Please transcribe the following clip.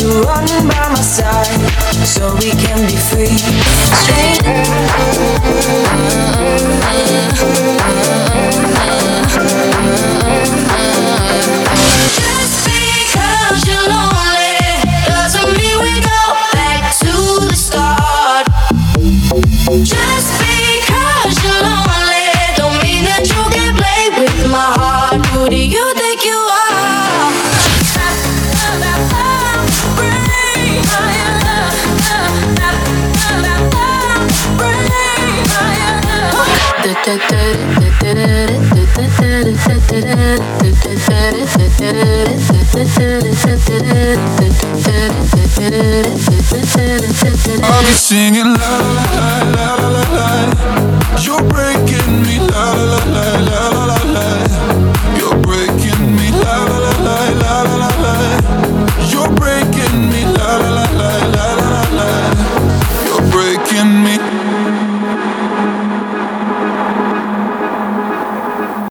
to run by my side so we can be free. Just because you're lonely doesn't mean we go back to the start. Just because you're lonely don't mean that you can play with my heart. Who do you think you are? I'll be singing love